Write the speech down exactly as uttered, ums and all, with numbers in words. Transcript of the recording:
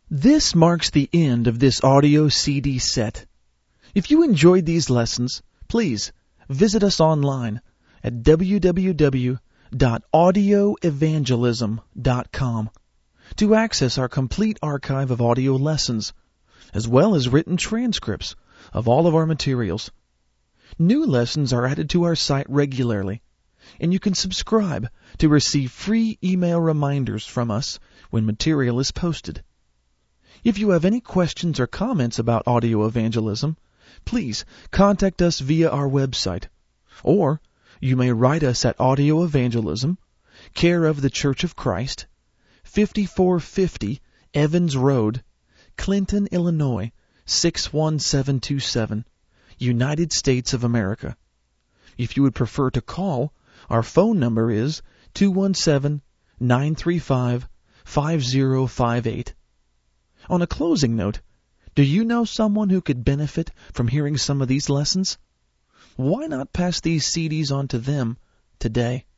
This marks the end of this audio C D set. If you enjoyed these lessons, please visit us online at w w w dot audio evangelism dot com to access our complete archive of audio lessons, as well as written transcripts of all of our materials. New lessons are added to our site regularly, and you can subscribe to receive free email reminders from us when material is posted. If you have any questions or comments about audio evangelism, please contact us via our website, or you may write us at Audio Evangelism, care of the Church of Christ, fifty-four fifty Evans Road, Clinton, Illinois, six one seven two seven, United States of America. If you would prefer to call, our phone number is two one seven, nine three five, five zero five eight. On a closing note, do you know someone who could benefit from hearing some of these lessons? Why not pass these C Ds on to them today?